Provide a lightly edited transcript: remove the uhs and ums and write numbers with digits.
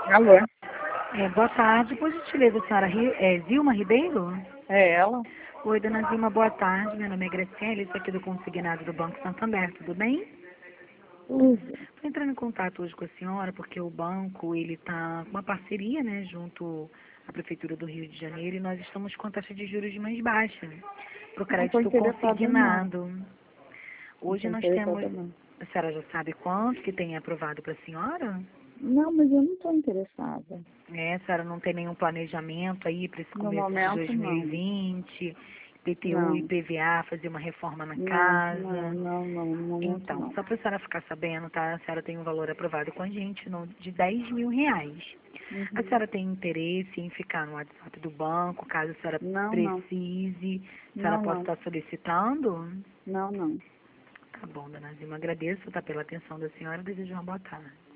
Alô? Boa tarde, por gentileza, a senhora Zilma Ribeiro? É ela? Oi, dona Zilma, boa tarde. Meu nome é Graciela, isso aqui do Consignado do Banco Santander, tudo bem? Estou entrando em contato hoje com a senhora porque o banco ele está com uma parceria, né, junto à Prefeitura do Rio de Janeiro e nós estamos com a taxa de juros mais baixa para o Não estou crédito interessada não. consignado. Não Hoje estou nós temos, interessada não. a senhora já sabe quanto que tem aprovado para a senhora? Não, mas eu não estou interessada. A senhora não tem nenhum planejamento aí para esse No começo de momento não. 2020, PTU e Não. PVA, fazer uma reforma na Não, não, casa? não, não. No momento Então, não. só para a senhora ficar sabendo, tá? A senhora tem um valor aprovado com a gente de R$ 10.000. A Uhum. senhora tem interesse em ficar no WhatsApp do banco, caso a senhora Não, não. precise, a senhora Não, possa não. estar solicitando? Não, não. Tá bom, dona Zilma, agradeço, tá, pela atenção da senhora e desejo uma boa tarde.